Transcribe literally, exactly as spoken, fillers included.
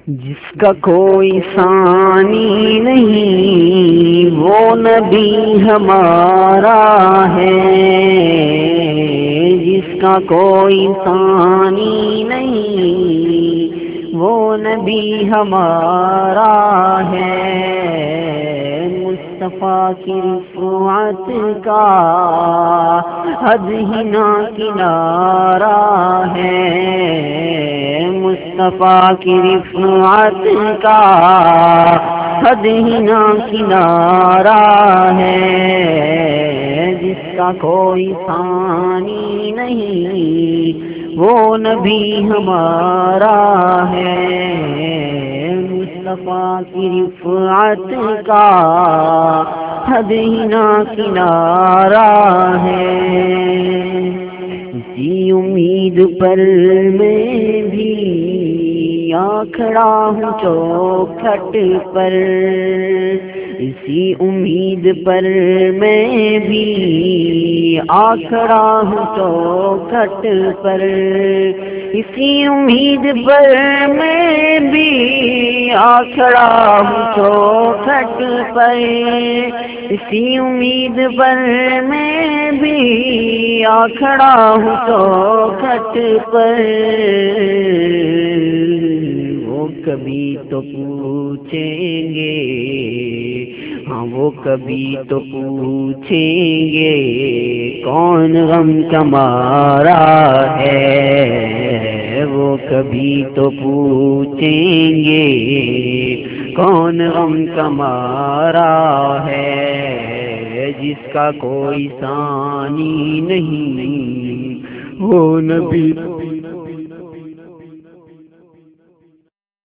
جس کا کوئی ثانی نہیں وہ نبی ہمارا ہے، جس کا کوئی ثانی نہیں وہ نبی ہمارا ہے، مصطفیٰ کی رفعت کا حد ہی نہ کنارہ ہے، مصطفیٰ کی رفعت کا حد ہی نہ کنارہ ہے، جس کا کوئی ثانی نہیں وہ نبی ہمارا ہے، مصطفیٰ کی رفعت کا حد ہی نہ کنارہ ہے، اسی امید پر میں بھی آ کھڑا ہوں چوکھٹ پر، اسی امید پر میں بھی آ کھڑا ہوں چوکھٹ پر، اسی امید پر میں بھی آ کھڑا ہوں چوکھٹ پر، اسی امید پر میں بھی آ کھڑا ہوں چوکھٹ پر، وہ کبھی تو پوچھیں گے، ہاں وہ کبھی تو پوچھیں گے کون غم کا مارا ہے، وہ کبھی تو پوچھیں گے کون غم کا مارا ہے، جس کا کوئی ثانی نہیں وہ نبی